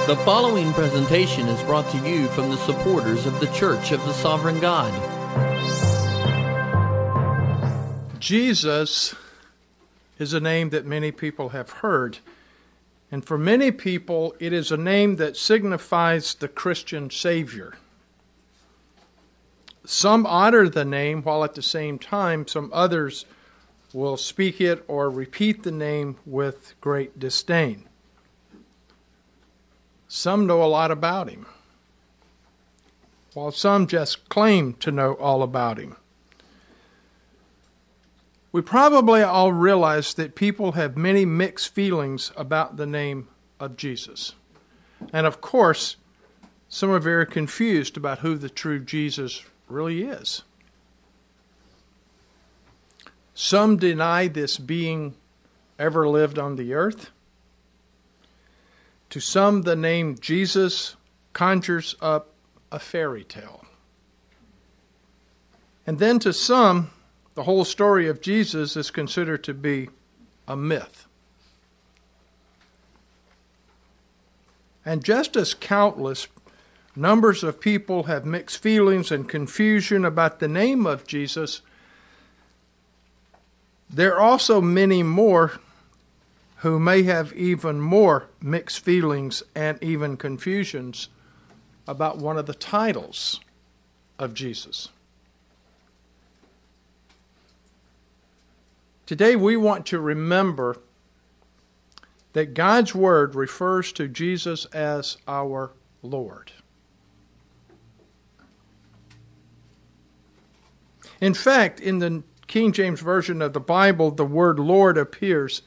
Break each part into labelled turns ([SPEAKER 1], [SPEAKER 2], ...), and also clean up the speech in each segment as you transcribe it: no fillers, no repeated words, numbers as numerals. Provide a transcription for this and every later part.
[SPEAKER 1] The following presentation is brought to you from the supporters of the Church of the Sovereign God.
[SPEAKER 2] Jesus is a name that many people have heard. And for many people, it is a name that signifies the Christian Savior. Some honor the name, while at the same time, some others will speak it or repeat the name with great disdain. Some know a lot about him, while some just claim to know all about him. We probably all realize that people have many mixed feelings about the name of Jesus. And of course, some are very confused about who the true Jesus really is. Some deny this being ever lived on the earth. To some, the name Jesus conjures up a fairy tale. And then to some, the whole story of Jesus is considered to be a myth. And just as countless numbers of people have mixed feelings and confusion about the name of Jesus, there are also many more who may have even more mixed feelings and even confusions about one of the titles of Jesus. Today we want to remember that God's Word refers to Jesus as our Lord. In fact, in the King James Version of the Bible, the word Lord appears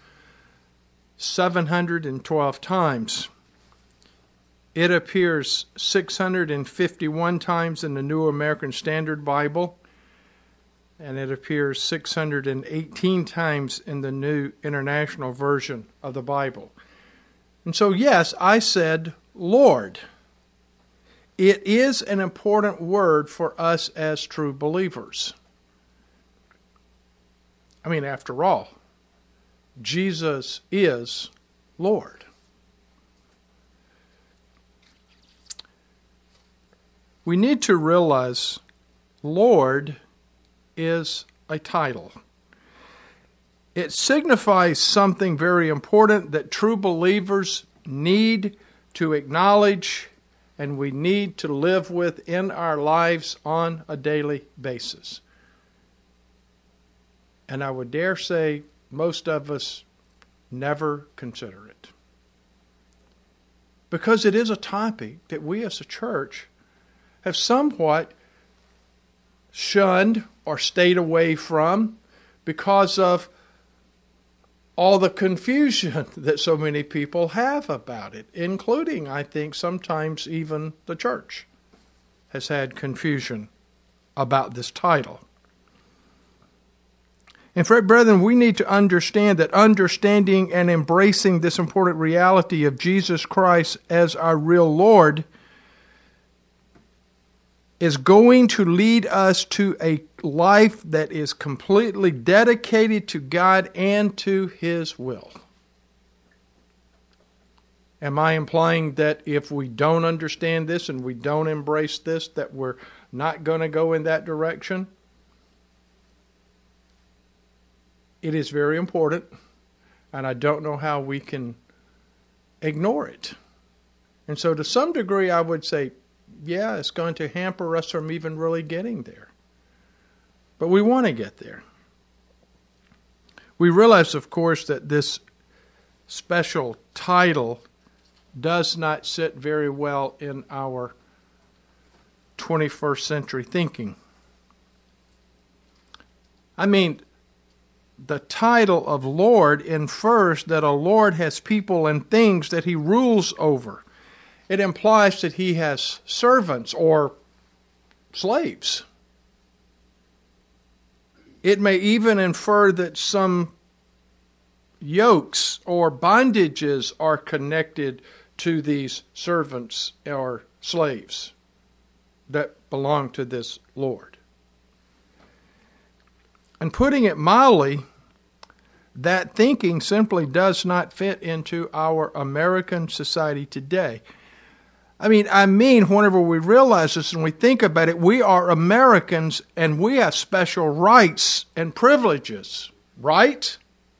[SPEAKER 2] 712 times. It appears 651 times in the New American Standard Bible, and it appears 618 times in the New International Version of the Bible. And so, yes, I said Lord. It is an important word for us as true believers. I mean, after all, Jesus is Lord. We need to realize Lord is a title. It signifies something very important that true believers need to acknowledge and we need to live with in our lives on a daily basis. And I would dare say most of us never consider it. Because it is a topic that we as a church have somewhat shunned or stayed away from because of all the confusion that so many people have about it, including, I think, sometimes even the church has had confusion about this title. And brethren, we need to understand that understanding and embracing this important reality of Jesus Christ as our real Lord is going to lead us to a life that is completely dedicated to God and to His will. Am I implying that if we don't understand this and we don't embrace this, that we're not going to go in that direction? It is very important, and I don't know how we can ignore it. And so to some degree, I would say, yeah, it's going to hamper us from even really getting there. But we want to get there. We realize, of course, that this special title does not sit very well in our 21st century thinking. I mean, the title of Lord infers that a Lord has people and things that He rules over. It implies that He has servants or slaves. It may even infer that some yokes or bondages are connected to these servants or slaves that belong to this Lord. And putting it mildly, that thinking simply does not fit into our American society today. I mean, whenever we realize this and we think about it, we are Americans and we have special rights and privileges, right?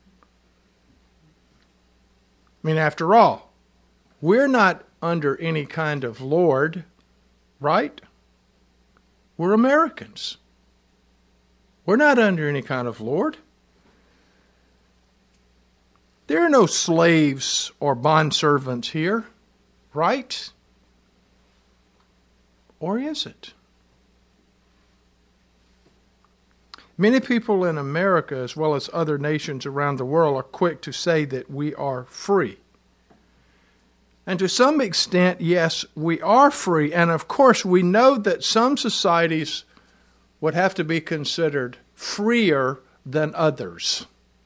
[SPEAKER 2] After all, we're not under any kind of lord, right? We're Americans. We're not under any kind of lord. There are no slaves or bondservants here, right? Or is it? Many people in America, as well as other nations around the world, are quick to say that we are free. And to some extent, yes, we are free. And of course, we know that some societies would have to be considered freer than others.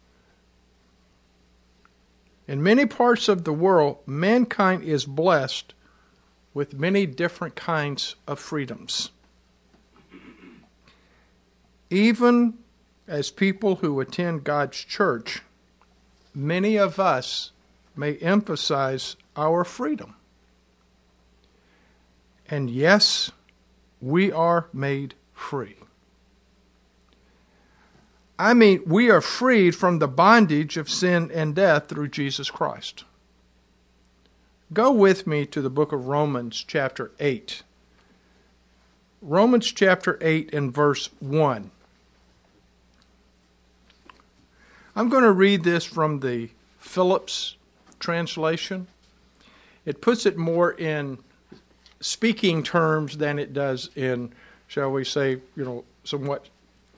[SPEAKER 2] In many parts of the world, mankind is blessed with many different kinds of freedoms. Even as people who attend God's church, many of us may emphasize our freedom. And yes, we are made free. We are freed from the bondage of sin and death through Jesus Christ. Go with me to the book of Romans chapter 8. Romans chapter 8 and verse 1. I'm going to read this from the Phillips translation. It puts it more in speaking terms than it does in, shall we say, somewhat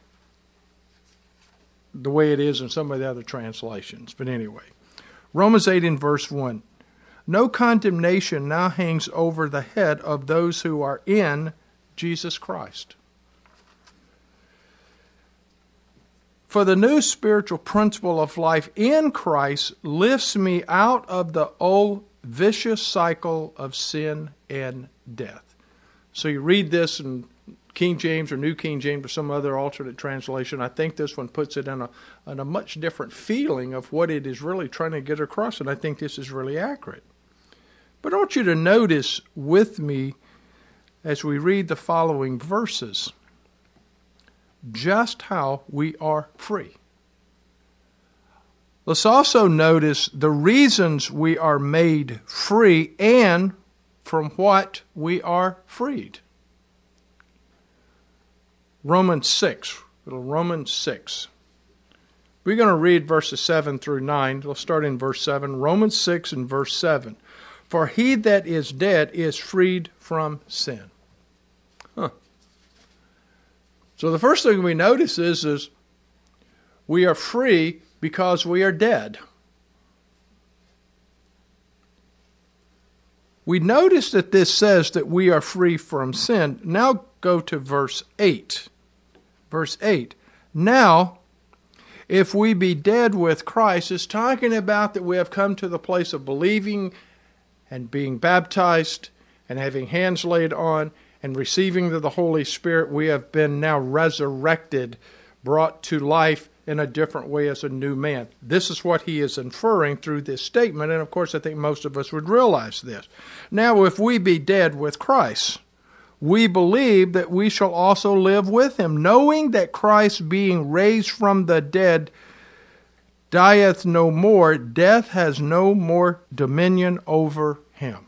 [SPEAKER 2] the way it is in some of the other translations. But anyway, Romans 8 and verse 1. No condemnation now hangs over the head of those who are in Jesus Christ. For the new spiritual principle of life in Christ lifts me out of the old vicious cycle of sin and death. So you read this in King James or New King James or some other alternate translation. I think this one puts it in a much different feeling of what it is really trying to get across, and I think this is really accurate. But I want you to notice with me as we read the following verses just how we are free. Let's also notice the reasons we are made free and from what we are freed. Romans 6. Romans 6. We're going to read verses 7 through 9. Let's start in verse 7. Romans 6 and verse 7. For he that is dead is freed from sin. So the first thing we notice is we are free because we are dead. We notice that this says that we are free from sin. Now go to verse 8. Verse 8. Now, if we be dead with Christ, it's talking about that we have come to the place of believing and being baptized and having hands laid on and receiving the Holy Spirit. We have been now resurrected, brought to life in a different way as a new man. This is what he is inferring through this statement, and of course I think most of us would realize this. Now, if we be dead with Christ, we believe that we shall also live with him, knowing that Christ, being raised from the dead, dieth no more, death has no more dominion over him.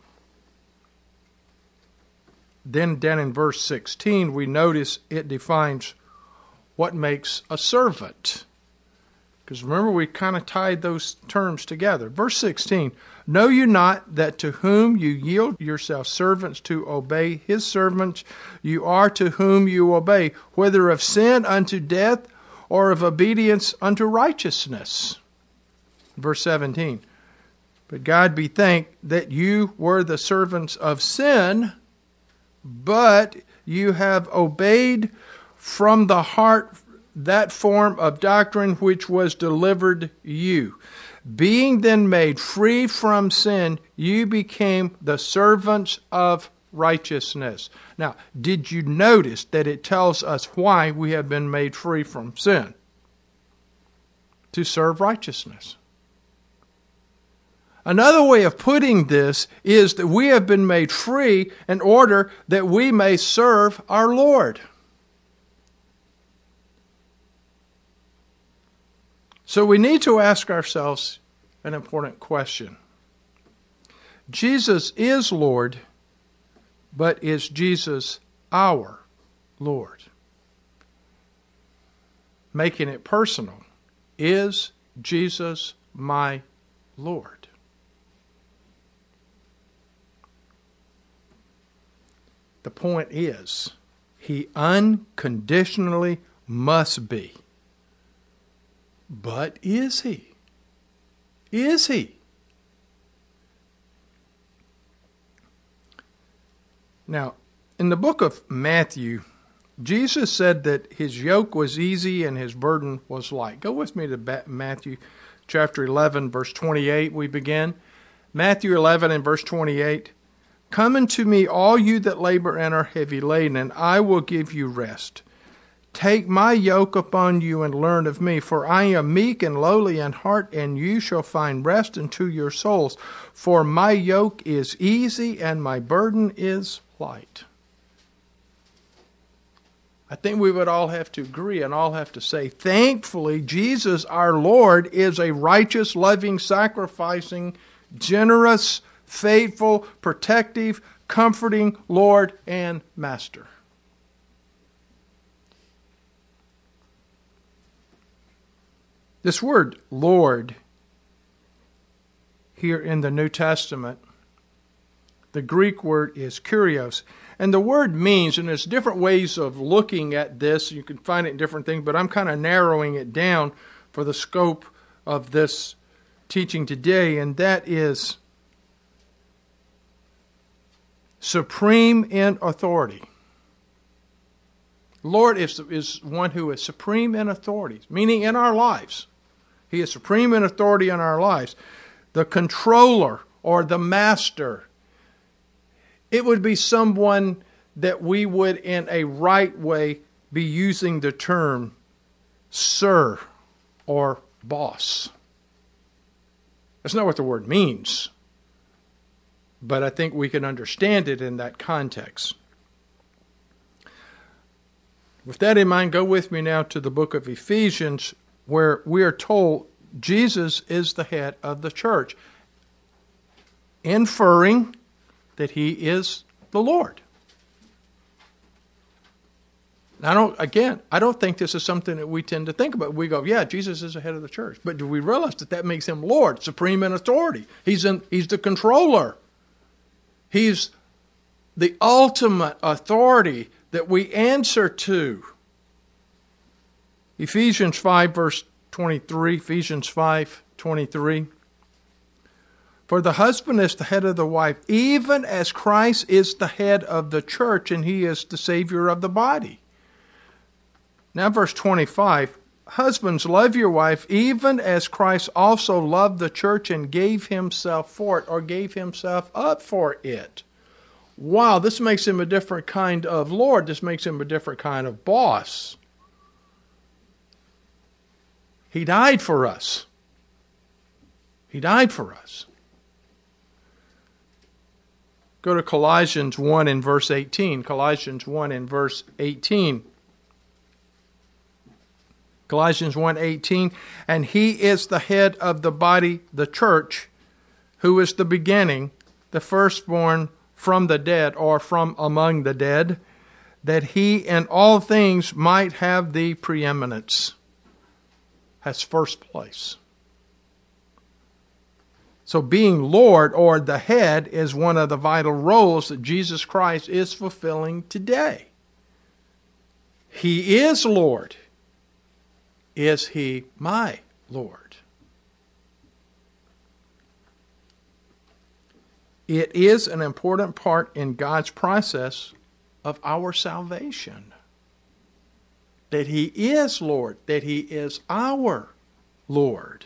[SPEAKER 2] Then down in verse 16, we notice it defines what makes a servant. Because remember, we kind of tied those terms together. Verse 16, know you not that to whom you yield yourselves servants to obey, his servants you are to whom you obey, whether of sin unto death or of obedience unto righteousness. Verse 17, but God be thanked that you were the servants of sin, but you have obeyed from the heart that form of doctrine which was delivered you. Being then made free from sin, you became the servants of righteousness. Now, did you notice that it tells us why we have been made free from sin? To serve righteousness. Another way of putting this is that we have been made free in order that we may serve our Lord. So we need to ask ourselves an important question. Jesus is Lord, but is Jesus our Lord? Making it personal. Is Jesus my Lord? The point is, he unconditionally must be. But is he? Is he? Now, in the book of Matthew, Jesus said that his yoke was easy and his burden was light. Go with me to Matthew chapter 11, verse 28. We begin. Matthew 11 and verse 28. Come unto me, all you that labor and are heavy laden, and I will give you rest. Take my yoke upon you and learn of me, for I am meek and lowly in heart, and you shall find rest unto your souls. For my yoke is easy and my burden is light. I think we would all have to agree and all have to say, thankfully, Jesus our Lord is a righteous, loving, sacrificing, generous, faithful, protective, comforting Lord and Master. This word Lord here in the New Testament, the Greek word is kurios. And the word means, and there's different ways of looking at this, you can find it in different things, but I'm kind of narrowing it down for the scope of this teaching today, and that is supreme in authority. Lord is one who is supreme in authority, meaning in our lives. He is supreme in authority in our lives. The controller or the master, it would be someone that we would in a right way be using the term sir or boss. That's not what the word means, but I think we can understand it in that context. With that in mind, go with me now to the book of Ephesians, where we are told Jesus is the head of the church, inferring that he is the Lord. I don't think this is something that we tend to think about. We go, yeah, Jesus is the head of the church. But do we realize that makes him Lord, supreme in authority? He's the controller. He's the ultimate authority that we answer to. Ephesians 5, verse 23. Ephesians 5:23. For the husband is the head of the wife, even as Christ is the head of the church, and he is the Savior of the body. Now verse 25. Husbands, love your wife, even as Christ also loved the church and gave himself for it, or gave himself up for it. Wow, this makes him a different kind of Lord. This makes him a different kind of boss. He died for us. He died for us. Go to Colossians 1 and verse 18. Colossians 1 and verse 18. Colossians 1:18. And he is the head of the body, the church, who is the beginning, the firstborn from the dead, or from among the dead, that he in all things might have the preeminence. Has first place. So being Lord or the head is one of the vital roles that Jesus Christ is fulfilling today. He is Lord. Is he my Lord? It is an important part in God's process of our salvation. That he is Lord, that he is our Lord.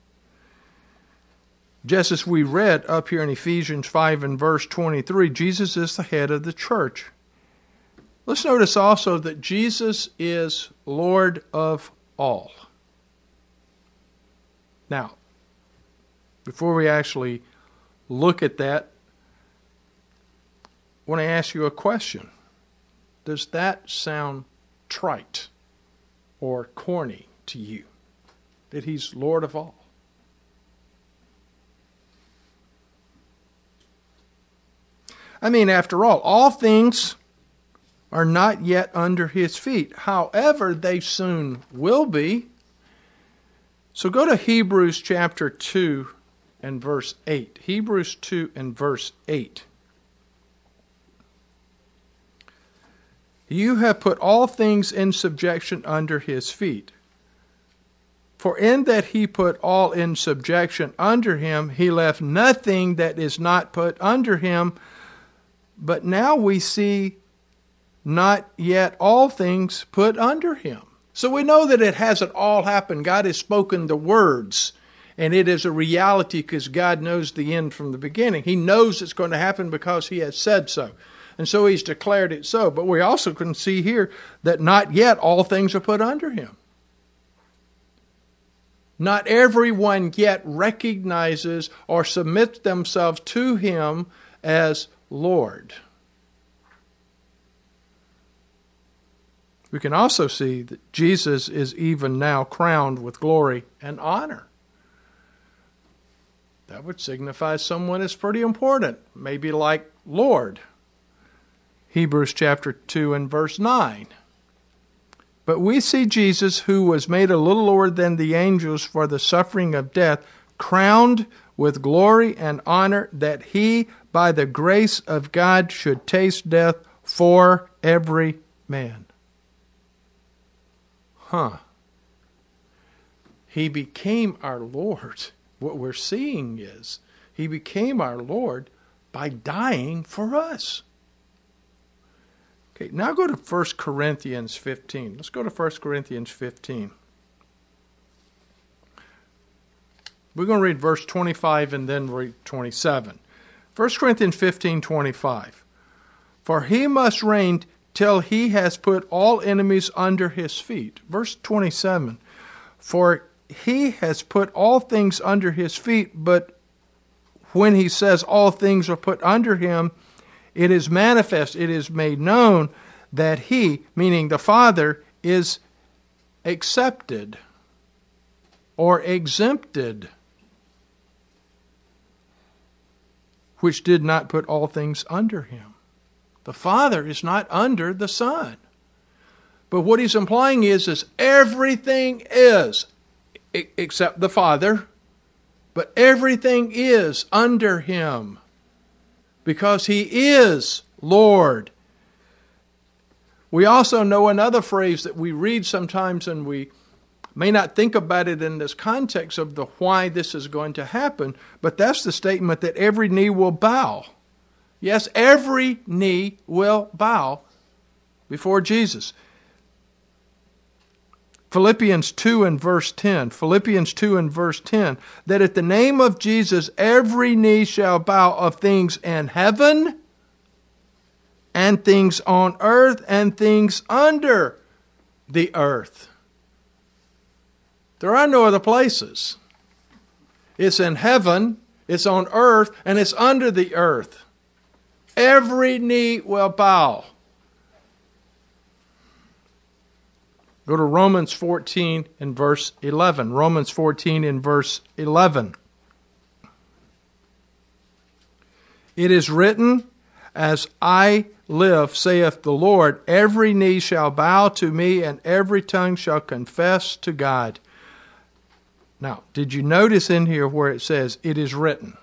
[SPEAKER 2] Just as we read up here in Ephesians 5 and verse 23, Jesus is the head of the church. Let's notice also that Jesus is Lord of all. Now, Before we actually look at that, I want to ask you a question. Does that sound trite or corny to you? That He's Lord of all? I mean, after all things are not yet under His feet. However, they soon will be. So go to Hebrews chapter 2 and verse 8. Hebrews 2 and verse 8. You have put all things in subjection under His feet. For in that He put all in subjection under Him, He left nothing that is not put under Him. But now we see not yet all things put under Him. So we know that it hasn't all happened. God has spoken the words, and it is a reality because God knows the end from the beginning. He knows it's going to happen because He has said so. And so He's declared it so. But we also can see here that not yet all things are put under Him. Not everyone yet recognizes or submits themselves to Him as Lord. We can also see that Jesus is even now crowned with glory and honor. That would signify someone is pretty important, maybe like Lord. Hebrews chapter 2 and verse 9. But we see Jesus, who was made a little lower than the angels for the suffering of death, crowned with glory and honor, that He, by the grace of God, should taste death for every man. He became our Lord. What we're seeing is He became our Lord by dying for us. Okay, now go to 1 Corinthians 15. Let's go to 1 Corinthians 15. We're going to read verse 25 and then read 27. 1 Corinthians 15:25. For He must reign till He has put all enemies under His feet. Verse 27. For He has put all things under His feet, but when He says all things are put under Him, it is manifest, it is made known that He, meaning the Father, is accepted or exempted, which did not put all things under Him. The Father is not under the Son. But what He's implying is everything is, except the Father, but everything is under Him, because He is Lord. We also know another phrase that we read sometimes, and we may not think about it in this context of the why this is going to happen, but that's the statement that every knee will bow. Yes, every knee will bow before Jesus. Philippians 2 and verse 10. Philippians 2 and verse 10. That at the name of Jesus every knee shall bow, of things in heaven and things on earth and things under the earth. There are no other places. It's in heaven, it's on earth, and it's under the earth. Every knee will bow. Go to Romans 14 and verse 11. Romans 14 and verse 11. It is written, as I live, saith the Lord, every knee shall bow to me, and every tongue shall confess to God. Now, did you notice in here where it says, it is written?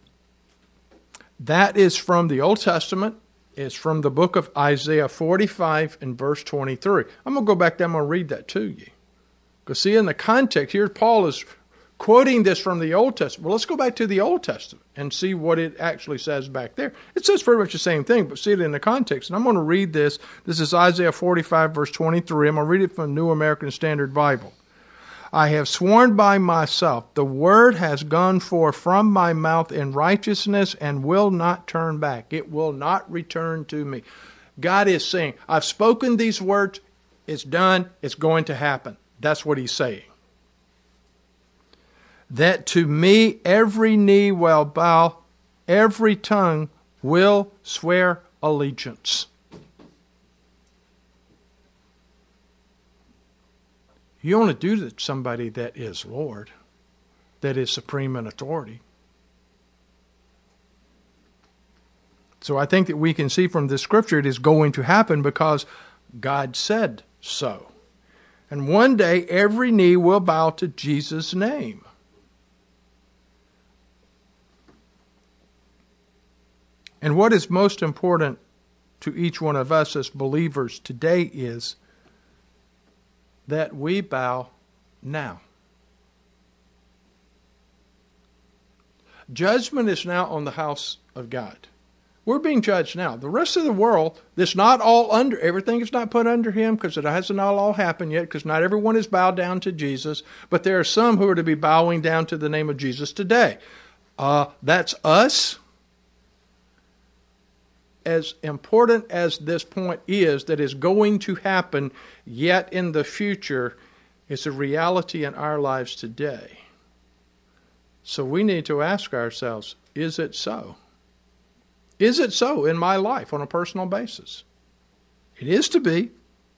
[SPEAKER 2] That is from the Old Testament. It's from the book of Isaiah 45 and verse 23. I'm going to go back there. I'm going to read that to you. Because see, in the context here, Paul is quoting this from the Old Testament. Well, let's go back to the Old Testament and see what it actually says back there. It says pretty much the same thing, but see it in the context. And I'm going to read this. This is Isaiah 45 verse 23. I'm going to read it from the New American Standard Bible. I have sworn by myself, the word has gone forth from my mouth in righteousness and will not turn back. It will not return to me. God is saying, I've spoken these words, it's done, it's going to happen. That's what He's saying. that to me every knee will bow, every tongue will swear allegiance. You only do that to somebody that is Lord, that is supreme in authority. So I think that we can see from this scripture it is going to happen because God said so. And one day every knee will bow to Jesus' name. And what is most important to each one of us as believers today is that we bow now. Judgment is now on the house of God. We're being judged now. The rest of the world, that's not all under, everything is not put under him because it hasn't all happened yet, because not everyone is bowed down to Jesus, but there are some who are to be bowing down to the name of Jesus today. That's us. As important as this point is that is going to happen yet in the future, it's a reality in our lives today. So we need to ask ourselves, is it so? Is it so in my life on a personal basis? It is to be.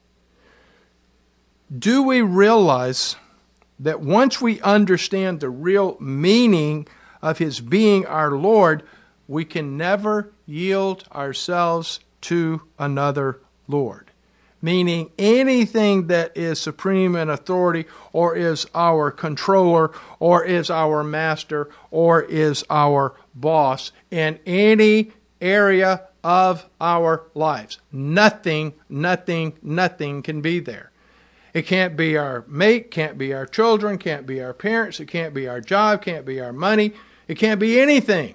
[SPEAKER 2] Do we realize that once we understand the real meaning of his being our Lord, we can never yield ourselves to another Lord? Meaning anything that is supreme in authority or is our controller or is our master or is our boss in any area of our lives. Nothing can be there. It can't be our mate, can't be our children, can't be our parents, it can't be our job, can't be our money. It can't be anything.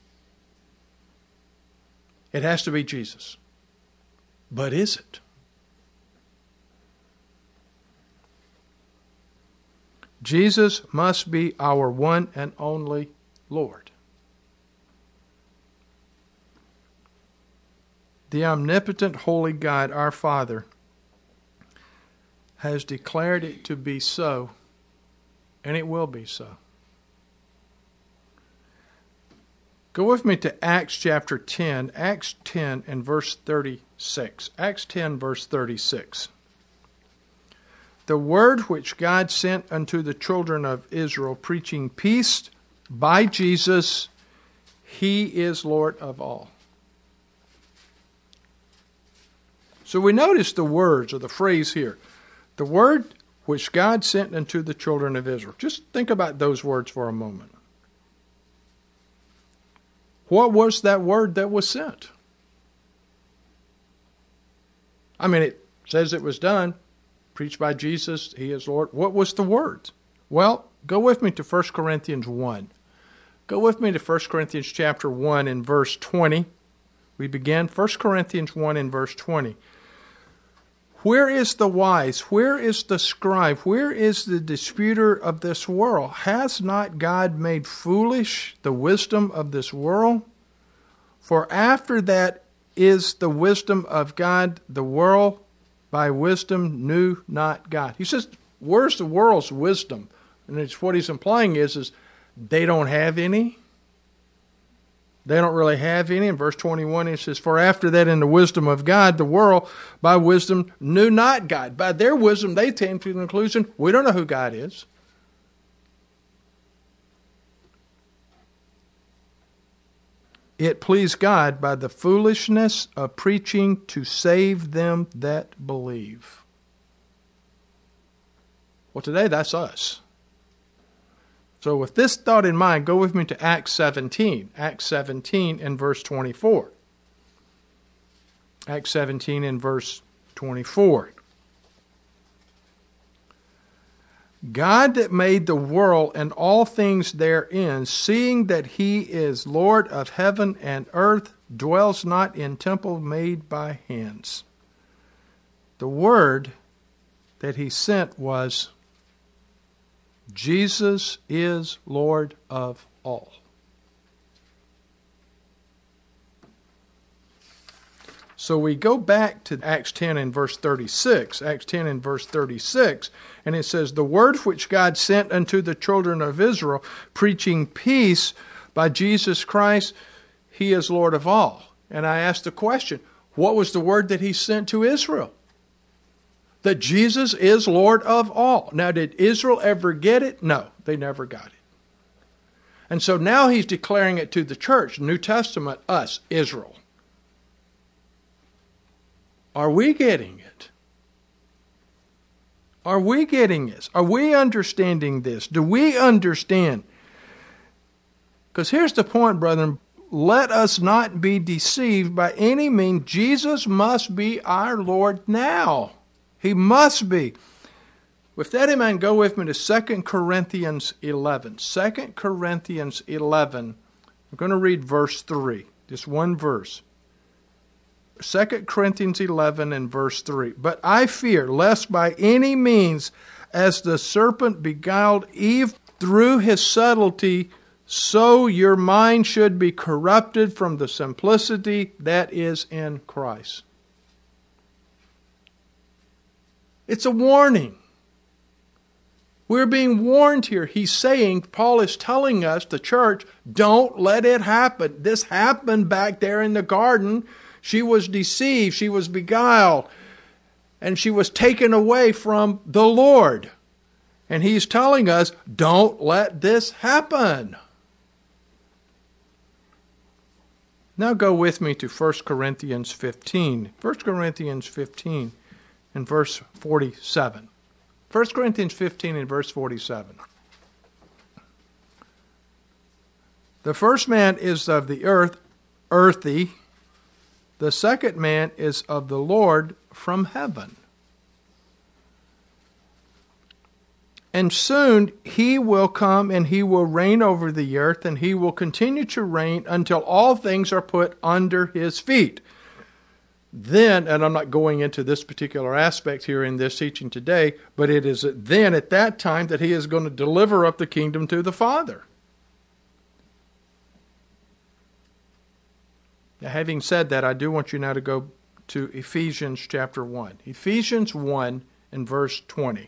[SPEAKER 2] It has to be Jesus. But is it? Jesus must be our one and only Lord. The omnipotent, holy God, our Father, has declared it to be so, and it will be so. Go with me to Acts chapter 10, Acts 10 and verse 36. Acts 10, verse 36. The word which God sent unto the children of Israel, preaching peace by Jesus, he is Lord of all. So we notice the words or the phrase here. The word which God sent unto the children of Israel. Just think about those words for a moment. What was that word that was sent? I mean, it says it was done. Preached by Jesus, he is Lord. What was the word? Well, go with me to 1 Corinthians 1. Go with me to 1 Corinthians chapter 1 and verse 20. We begin 1 Corinthians 1 and verse 20. Where is the wise? Where is the scribe? Where is the disputer of this world? Has not God made foolish the wisdom of this world? For after that is the wisdom of God, the world by wisdom knew not God. He says, where's the world's wisdom? And it's what he's implying is they don't have any. They don't really have any. In verse 21, it says, for after that in the wisdom of God, the world by wisdom knew not God. By their wisdom, they came to the conclusion, we don't know who God is. It pleased God by the foolishness of preaching to save them that believe. Well, today that's us. So with this thought in mind, go with me to Acts 17. Acts 17 and verse 24. Acts 17 and verse 24. God that made the world and all things therein, seeing that he is Lord of heaven and earth, dwells not in temple made by hands. The word that he sent was, Jesus is Lord of all. So we go back to Acts 10 and verse 36. Acts 10 and verse 36. And it says, the word which God sent unto the children of Israel, preaching peace by Jesus Christ, he is Lord of all. And I asked the question, what was the word that he sent to Israel? That Jesus is Lord of all. Now, did Israel ever get it? No, they never got it. And so now he's declaring it to the church, New Testament, us, Israel. Are we getting it? Are we getting this? Are we understanding this? Do we understand? Because here's the point, brethren. Let us not be deceived by any means. Jesus must be our Lord now. He must be. With that in mind, go with me to 2 Corinthians 11. 2 Corinthians 11. We're going to read verse 3. Just one verse. 2 Corinthians 11 and verse 3. But I fear, lest by any means, as the serpent beguiled Eve through his subtlety, so your mind should be corrupted from the simplicity that is in Christ. It's a warning. We're being warned here. He's saying, Paul is telling us, the church, don't let it happen. This happened back there in the garden. She was deceived. She was beguiled. And she was taken away from the Lord. And he's telling us, don't let this happen. Now go with me to 1 Corinthians 15. 1 Corinthians 15 and verse 47. 1 Corinthians 15 and verse 47. The first man is of the earth, earthy. The second man is of the Lord, from heaven. And soon he will come and he will reign over the earth, and he will continue to reign until all things are put under his feet. Then, and I'm not going into this particular aspect here in this teaching today, but it is then at that time that he is going to deliver up the kingdom to the Father. Now, having said that, I do want you now to go to Ephesians chapter 1. Ephesians 1 and verse 20.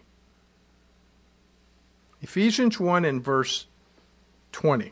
[SPEAKER 2] Ephesians 1 and verse 20.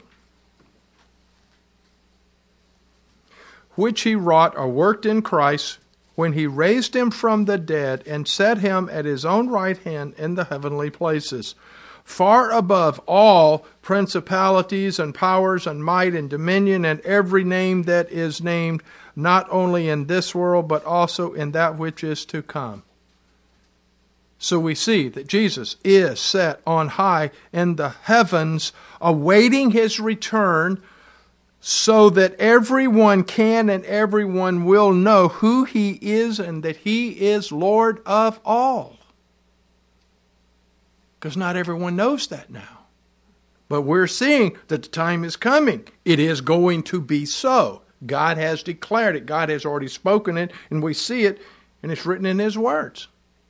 [SPEAKER 2] Which he wrought or worked in Christ when he raised him from the dead and set him at his own right hand in the heavenly places, far above all principalities and powers and might and dominion and every name that is named, not only in this world but also in that which is to come. So we see that Jesus is set on high in the heavens, awaiting his return, so that everyone can and everyone will know who he is and that he is Lord of all. Because not everyone knows that now. But we're seeing that the time is coming. It is going to be so. God has declared it. God has already spoken it, and we see it, and it's written in his words.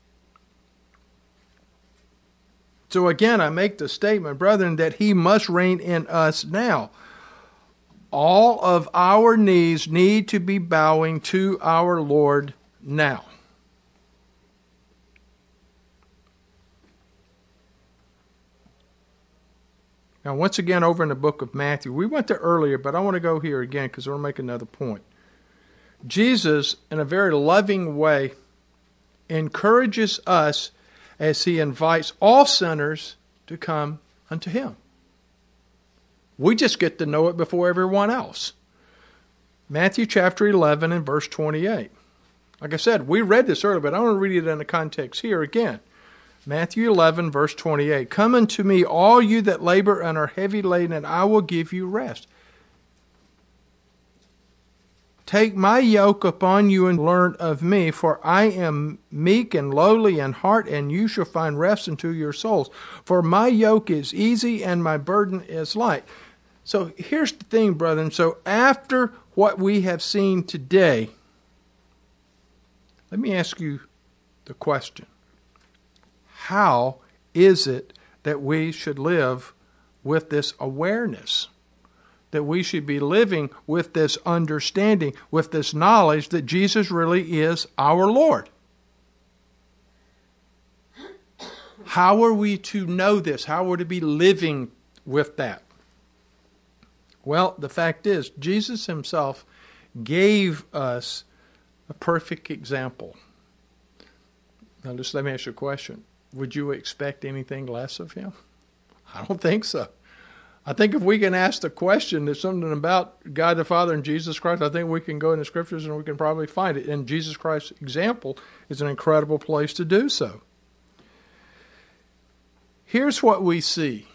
[SPEAKER 2] So again, I make the statement, brethren, that he must reign in us now. All of our knees need to be bowing to our Lord now. Now, once again, over in the book of Matthew, we went there earlier, but I want to go here again because I want to make another point. Jesus, in a very loving way, encourages us as he invites all sinners to come unto him. We just get to know it before everyone else. Matthew chapter 11 and verse 28. Like I said, we read this earlier, but I want to read it in the context here again. Matthew 11 verse 28. Come unto me, all you that labor and are heavy laden, and I will give you rest. Take my yoke upon you and learn of me, for I am meek and lowly in heart, and you shall find rest unto your souls. For my yoke is easy and my burden is light. So here's the thing, brethren. So after what we have seen today, let me ask you the question. How is it that we should live with this awareness? That we should be living with this understanding, with this knowledge that Jesus really is our Lord. How are we to know this? How are we to be living with that? Well, the fact is, Jesus himself gave us a perfect example. Now, just let me ask you a question. Would you expect anything less of him? I don't think so. I think if we can ask the question, there's something about God the Father and Jesus Christ, I think we can go in the Scriptures and we can probably find it. And Jesus Christ's example is an incredible place to do so. Here's what we see.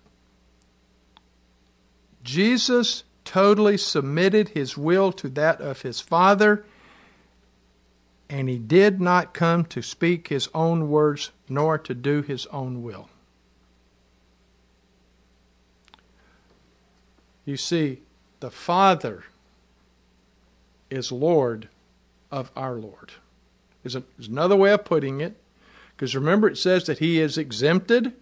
[SPEAKER 2] Jesus totally submitted his will to that of his Father, and he did not come to speak his own words nor to do his own will. You see, the Father is Lord of our Lord. There's another way of putting it, because remember it says that he is exempted.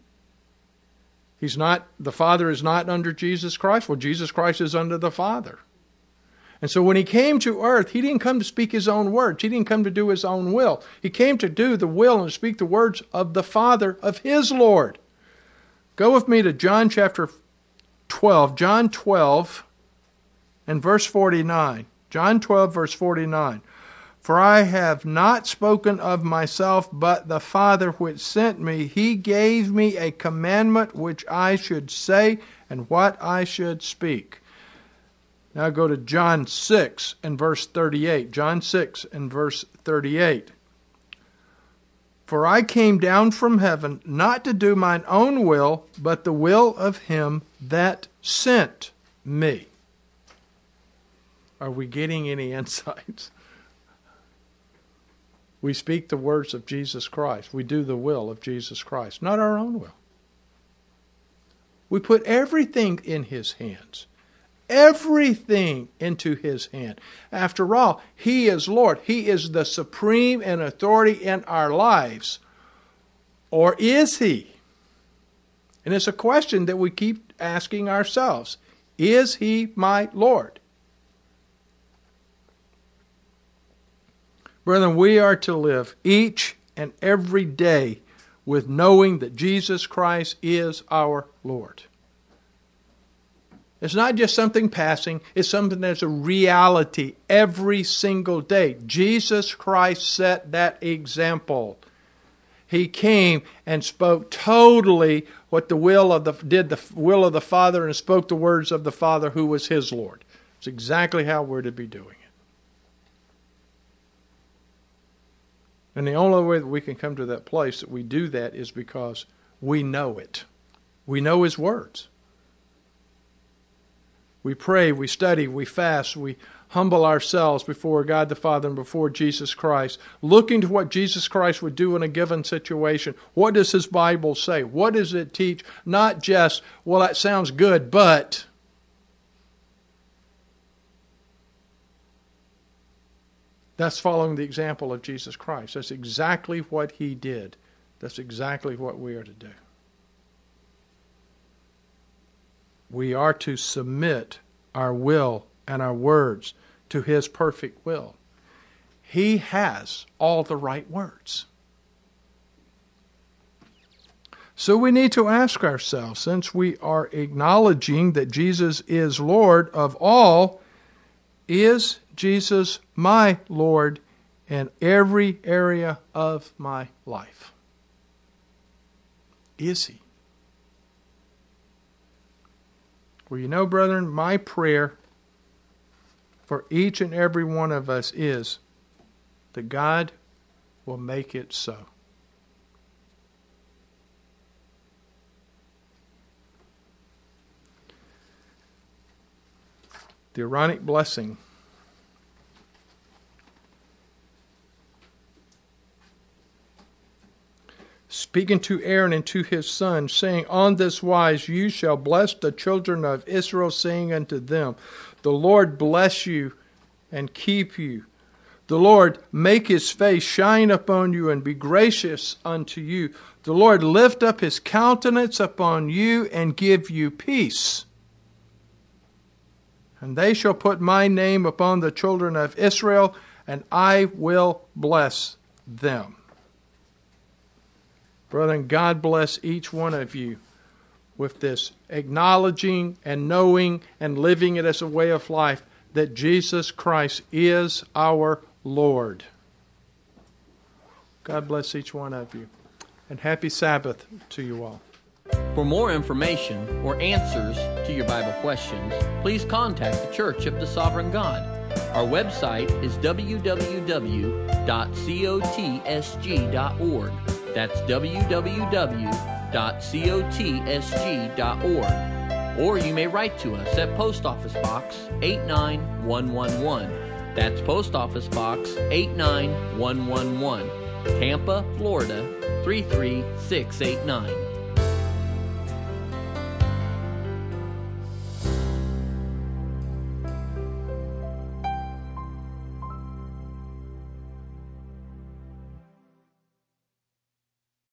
[SPEAKER 2] The Father is not under Jesus Christ. Well, Jesus Christ is under the Father. And so when he came to earth, he didn't come to speak his own words. He didn't come to do his own will. He came to do the will and speak the words of the Father, of his Lord. Go with me to John chapter 12. John 12 and verse 49. John 12, verse 49. For I have not spoken of myself, but the Father which sent me, he gave me a commandment which I should say and what I should speak. Now go to John 6 and verse 38. John 6 and verse 38. For I came down from heaven not to do mine own will, but the will of him that sent me. Are we getting any insights? We speak the words of Jesus Christ. We do the will of Jesus Christ, not our own will. We put everything in his hands. Everything into his hand. After all, he is Lord. He is the supreme and authority in our lives. Or is he? And it's a question that we keep asking ourselves. Is he my Lord? Brethren, we are to live each and every day with knowing that Jesus Christ is our Lord. It's not just something passing. It's something that's a reality every single day. Jesus Christ set that example. He came and spoke totally what the will of the Father and spoke the words of the Father who was his Lord. It's exactly how we're to be doing it. And the only way that we can come to that place that we do that is because we know it. We know his words. We pray, we study, we fast, we humble ourselves before God the Father and before Jesus Christ, looking to what Jesus Christ would do in a given situation. What does his Bible say? What does it teach? Not just, well, that sounds good, but... That's following the example of Jesus Christ. That's exactly what he did. That's exactly what we are to do. We are to submit our will and our words to his perfect will. He has all the right words. So we need to ask ourselves, since we are acknowledging that Jesus is Lord of all, is Jesus my Lord in every area of my life? Is he? Well, you know, brethren, my prayer for each and every one of us is that God will make it so. The Aaronic blessing. Speaking to Aaron and to his sons, saying, On this wise you shall bless the children of Israel, saying unto them, The Lord bless you and keep you. The Lord make his face shine upon you and be gracious unto you. The Lord lift up his countenance upon you and give you peace. And they shall put my name upon the children of Israel, and I will bless them. Brethren, God bless each one of you with this acknowledging and knowing and living it as a way of life that Jesus Christ is our Lord. God bless each one of you. And happy Sabbath to you all.
[SPEAKER 1] For more information or answers to your Bible questions, please contact the Church of the Sovereign God. Our website is www.cotsg.org. That's www.cotsg.org. Or you may write to us at Post Office Box 89111. That's Post Office Box 89111, Tampa, Florida 33689.